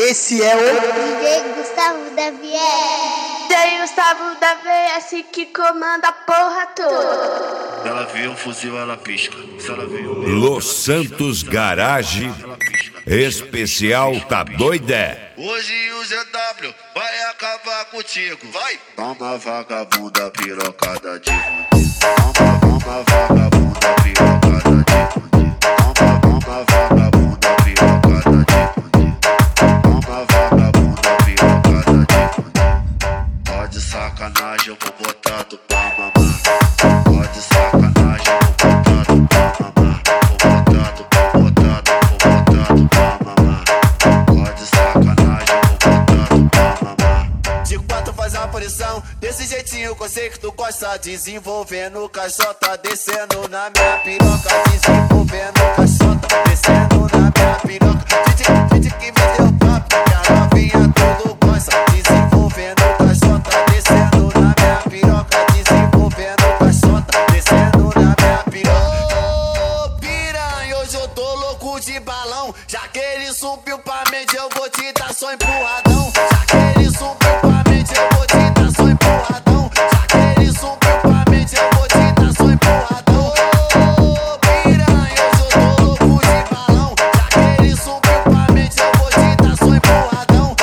Esse é o DJ Gustavo da VS. DJ Gustavo da VS que comanda a porra toda. Ela vê um fuzil, ela pisca. Se ela vê Los Santos Garage Especial Tá Doidé. Hoje o ZW vai acabar contigo. Vai! Toma vagabunda pirocada de fundi. Toma vagabunda pirocada de fundi. Toma vagabunda pirocada de fundi. Toma vagabunda pirocada de fundi. Pode sacanagem, eu vou botar tu pra mamar. Pode sacanagem, eu vou botar tu pra mamar. Vou botar tu pra mamar. Pode sacanagem, eu vou botar tu pra mamar. De quatro faz a posição, desse jeitinho que eu sei que tu gosta. Desenvolvendo caixota, descendo na minha piroca. Desenvolvendo caixota, descendo na minha piroca. Gente que me deu papo, que a novinha tudo gosta. Desenvolvendo caixota, descendo na minha piroca. Desenvolvendo caixota, descendo na minha piroca. Ô piranha, hoje eu tô louco de balão. Já que ele subiu pra mente, eu vou te dar só empurradão. Já que ele subiu pra mente, eu vou te dar só empurradão. Já que ele subiu pra mente, eu vou te dar só empurradão. Ô piranha, hoje eu tô louco de balão. Já que ele subiu pra mente, eu vou te dar só empurradão.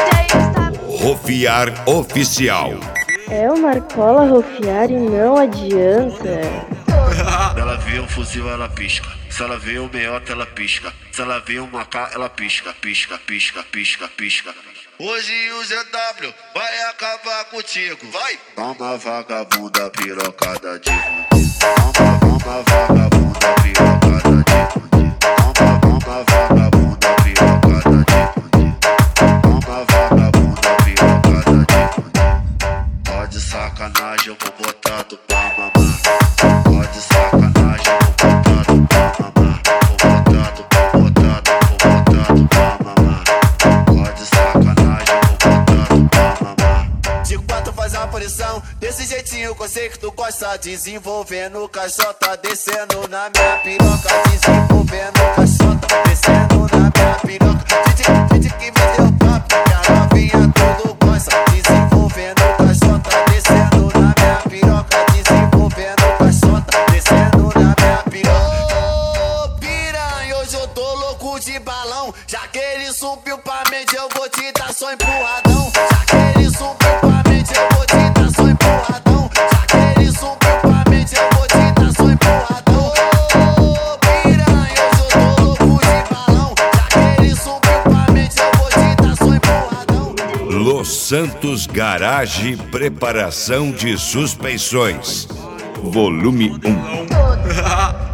Rofiar Oficial. É o Marcola Rofiar e não adianta. Ela vê um fuzil, ela pisca. Se ela vê um meiota, ela pisca. Se ela vê uma K, ela pisca, pisca, pisca, pisca, pisca. Hoje o ZW vai acabar contigo. Vai! Toma vagabunda pirocada de fundi. Toma vagabunda pirocada de fundi. Toma vagabunda pirocada de fundi. Toma vagabunda pirocada de fundi. Pode sacanagem, eu vou botar tu pra mamar. Pode sacanagem, eu vou botar tu pra mamar. Vou botar tu pra mamar. Pode sacanagem, eu vou botar tu pra mamar. De quatro faz a posição, desse jeitinho que eu sei que tu gosta. Desenvolvendo caixota, descendo na minha piroca. Desenvolvendo caixota, descendo na minha piroca. Gente que me deu papo, que a novinha tudo gosta. Desenvolvendo caixota, descendo na minha piroca. Desenvolvendo caixota, descendo na minha piroca. Ô piranha, hoje eu tô louco de balão. Já que ele subiu pra mente, eu vou te dar só empurradão. Já que ele subiu pra mente, eu vou te dar só empurradão. Já que ele subiu pra mente, eu vou te dar só empurradão. Ô piranha, hoje eu tô louco de balão. Já que ele subiu pra mente, eu vou te dar só empurradão. Los Santos Garage Preparação de Suspensões. Volume 1.